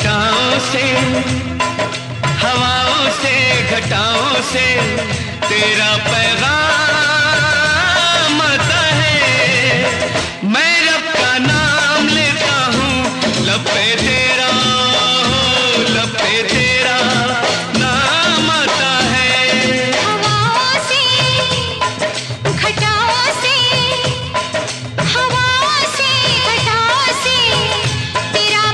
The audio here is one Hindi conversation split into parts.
घटाओं से, हवाओं से, घटाओं से तेरा पैगाम आता है। मैं रब का नाम लेता हूँ, लब पे तेरा, लब पे तेरा नाम आता है। हवाओं से, घटाओं से, हवाओं से, घटाओं से तेरा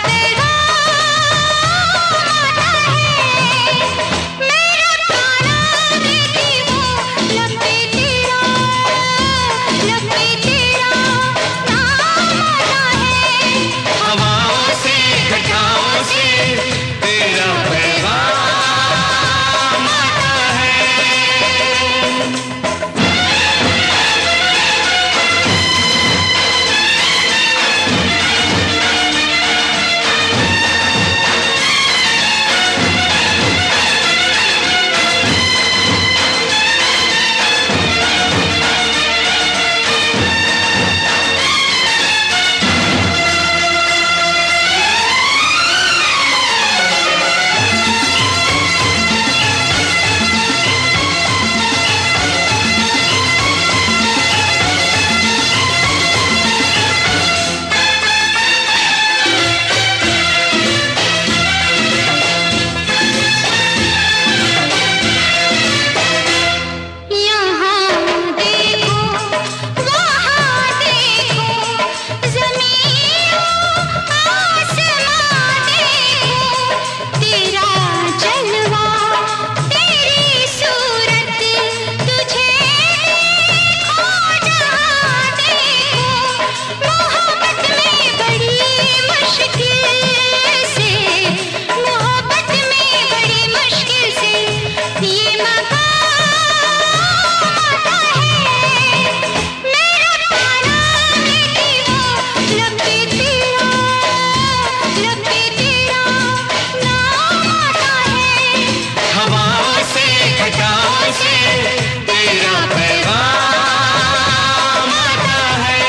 पैगाम आता है। मैं रब का नाम लेती हूँ, लब पे तेरा, लब पे तेरा नाम आता है। हवाओं से, घटाओं से तेरा पैगाम आता है। यहाँ देखो, वहाँ देखो, ज़मीन आसमां देखो, तेरा जलवा, तेरी सूरत, तुझे देखो जहाँ देखो। मोहब्बत में बड़ी मुश्किल से, मोहब्बत में बड़ी मुश्किल से ये आता है। मैं रब का नाम लेती हूँ, लब पे तेरा, लब पे तेरा नाम आता है। हवाओं से, घटाओं से तेरा पैगाम आता है।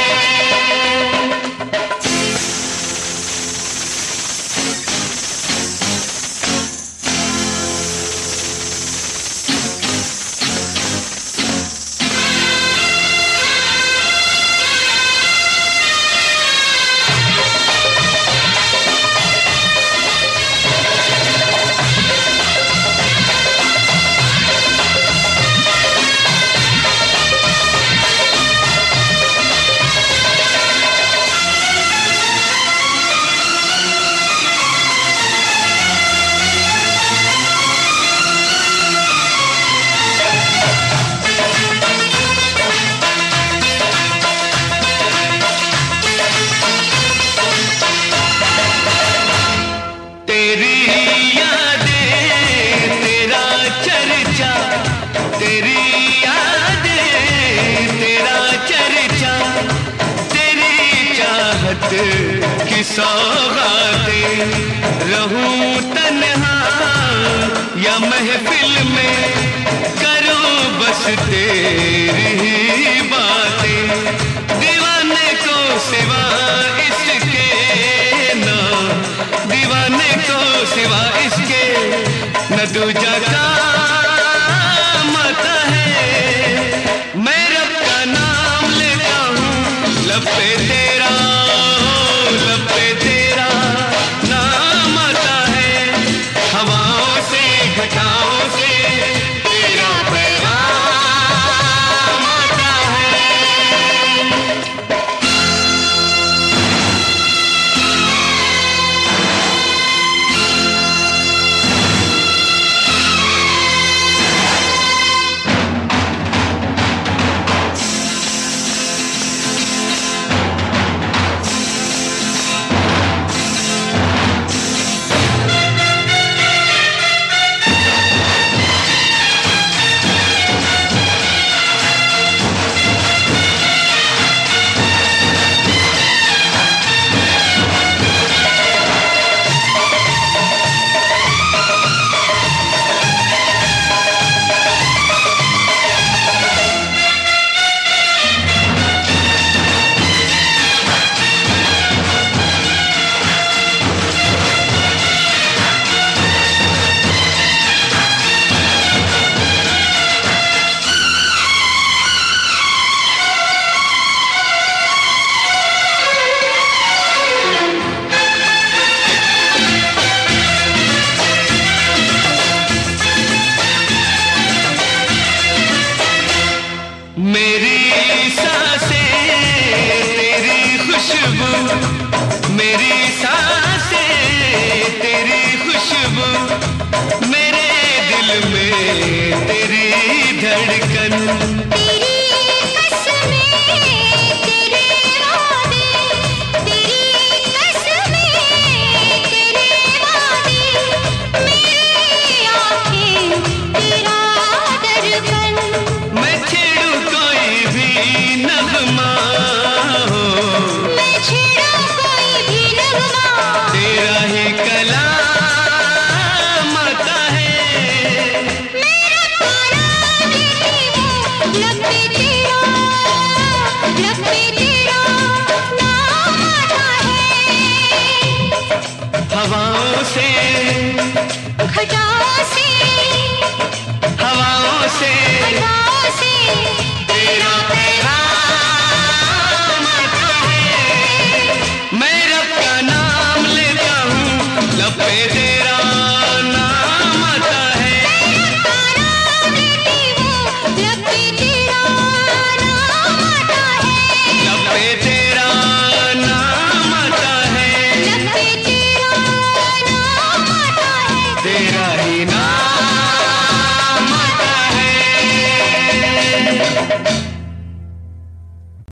तेरी यादें, तेरा चर्चा, तेरी यादें, तेरा चर्चा, तेरी चाहत की सौगातें। रहूं तन्हा या महफिल में, करूं बस तेरी ही बातें। दीवाने को सिवा इसके ना, दीवाने को सिवा इसके न दूजा काम आता है। मैं रब का नाम लेता हूँ, लब पे तेरा, लब पे तेरा नाम आता है। हवाओं से, घटाओं से तेरा पैगाम मेरी सांसें तेरी खुशबू, मेरी सांसें तेरी खुशबू, मेरे दिल में तेरी धड़कन। तेरी कसमें तेरे वादे, तेरी कसमें तेरे वादे, मेरी आँखें तेरा दर्पण। मैं छेड़ू कोई भी नगमा हो, मैं छेड़ू कोई भी नगमा, तेरा ही कलाम आता है। मेरा कलाम लिखी हूँ लब पे तेरा, लब पे तेरा नाम आता है। हवाओं से, खटाओं से, हवाओं से, खटाओं से